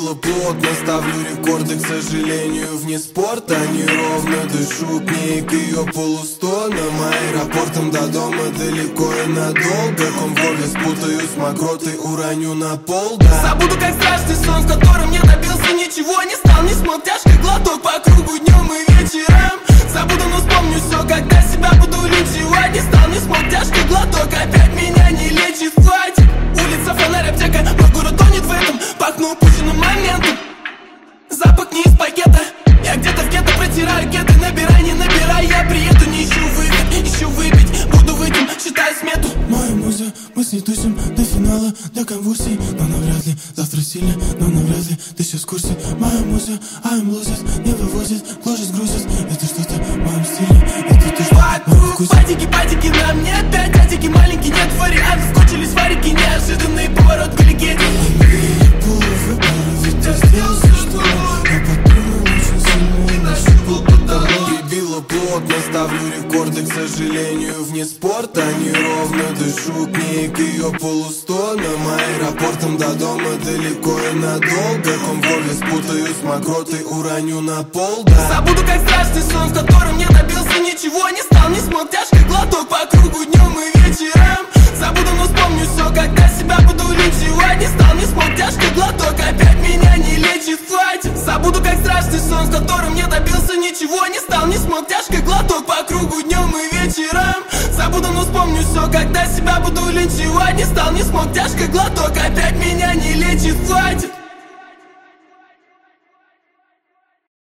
Перебила плотно, ставлю рекорды, к сожалению, вне спорта. Неровно дышу к ней, к ее полустонам. Аэропортом до дома далеко и надолго. Ком в горле спутаю с мокротой, уроню на пол, да. Забуду, как страшный сон, в котором не добился ничего. Не стал, не смог, тяжкий глоток по кругу днем и вечером. Забуду, но вспомню все, когда себя буду лечивать. Не стал, не смог, тяжкий глоток опять меня не лечит. Хватит, улица, фонарь, аптека, мой город тонет в этом. Пахну упущенным моментом, запах не из пакета. Я где-то в гетто протираю кеды, набирай, не набирай. Я приеду, не ищу выход, ищу выпить. Буду выпить, считаю смету. Моя муза, мы с ней тусим до финала, до конвульсий. Но навряд ли, завтра сильно, но навряд ли ты сейчас в курсе. Моя муза, I'm losing, не вывозит, гложет, грузит. Это что-то в моем стиле, это то, что в моем вкусе. Патики, патики на мне опять, дядики маленький, нет вариантов. Скучились варики, неожиданный поворот к легенде. Ведь я сделал все, что я подумал очень сильно и нащупал потолок. Перебила плотно, ставлю рекорды, к сожалению, вне спорта. Неровно дышу к ней, к ее полустонам. Аэропортом до дома далеко и надолго. Ком в горле спутаю с мокротой, уроню на пол, да. Забуду, как страшный сон, в котором не добился ничего. Не стал, не смог, тяжкий глоток по кругу днем и вечером. Забуду, но вспомню все, когда себя буду лечивать. Не стал, не смог, тяжкий глоток опять меня не лечит. Хватит, забуду, как страшный сон, в котором не добился ничего. Не стал, не смог, тяжкий глоток по кругу днем и вечером. Забуду, но вспомню все, когда себя буду лечивать. Не стал, не смог, тяжкий глоток опять меня не лечит. Хватит.